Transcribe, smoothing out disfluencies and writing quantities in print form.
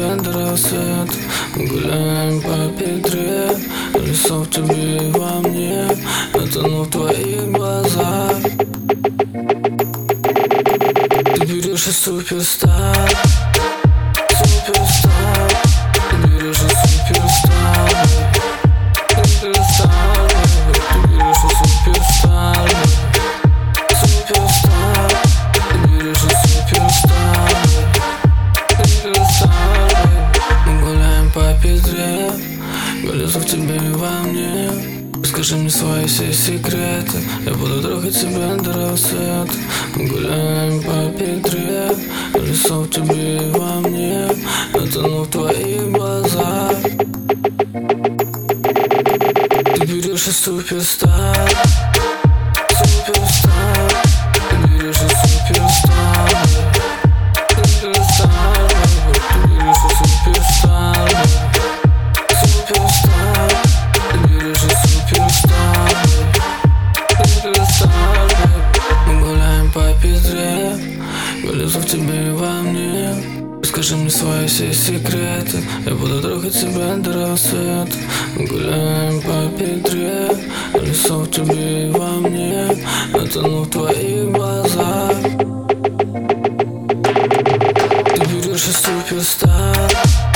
тебя до рассвета. Гуляем по Петре, лесов в тебе и во мне. Я тону в твоих глазах. Ты берешь и суперстар, суперстар. Ты берешь и суперстар, суперстар. Ты берешь и суперстар, суперстар. Ты берешь и суперстар, суперстар. Мы гуляем по Петре, колесо в тебе и во мне. Скажи мне свои все секреты, я буду трогать тебя до рассвета. Мы гуляем по Петре, колесо в тебе и во мне. Я тону в твоих глазах. Ты берешь и суперстар, суперстар. Ты берешь и суперстар, суперстар. Ты берешь и суперстар, суперстар. Ты берешь и суперстар, суперстар. Мы гуляем по Петре, колесо в тебе и во мне. Скажи мне свои все секреты, я буду трогать тебя до рассвета. Мы гуляем по Петре, колесо в тебе и во мне. Я тону в твоих глазах. Ты берешь и суперстар,